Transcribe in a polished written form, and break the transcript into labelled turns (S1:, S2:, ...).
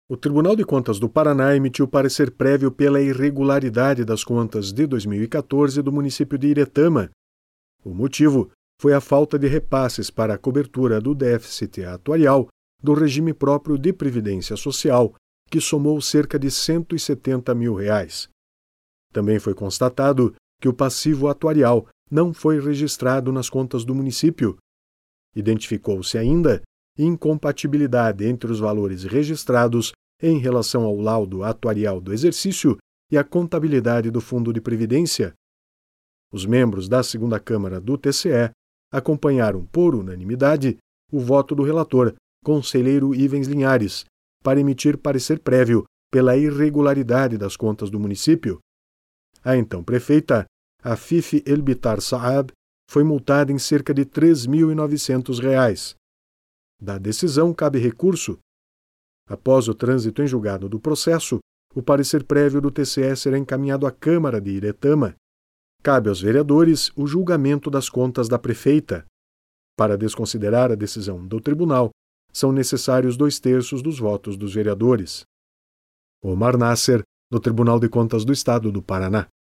S1: O Tribunal de Contas do Paraná emitiu parecer prévio pela irregularidade das contas de 2014 do município de Iretama. O motivo foi a falta de repasses para a cobertura do déficit atuarial do regime próprio de previdência social, que somou cerca de R$ 170 mil. Também foi constatado que o passivo atuarial não foi registrado nas contas do município. Identificou-se ainda incompatibilidade entre os valores registrados em relação ao laudo atuarial do exercício e a contabilidade do Fundo de Previdência. Os membros da segunda Câmara do TCE acompanharam por unanimidade o voto do relator, conselheiro Ivens Linhares, para emitir parecer prévio pela irregularidade das contas do município. A então prefeita, Afife Elbitar Saab, foi multada em cerca de R$ 3.900. Da decisão cabe recurso. Após o trânsito em julgado do processo, o parecer prévio do TCE será encaminhado à Câmara de Iretama. Cabe aos vereadores o julgamento das contas da prefeita. Para desconsiderar a decisão do tribunal, são necessários 2/3 dos votos dos vereadores. Omar Nasser, do Tribunal de Contas do Estado do Paraná.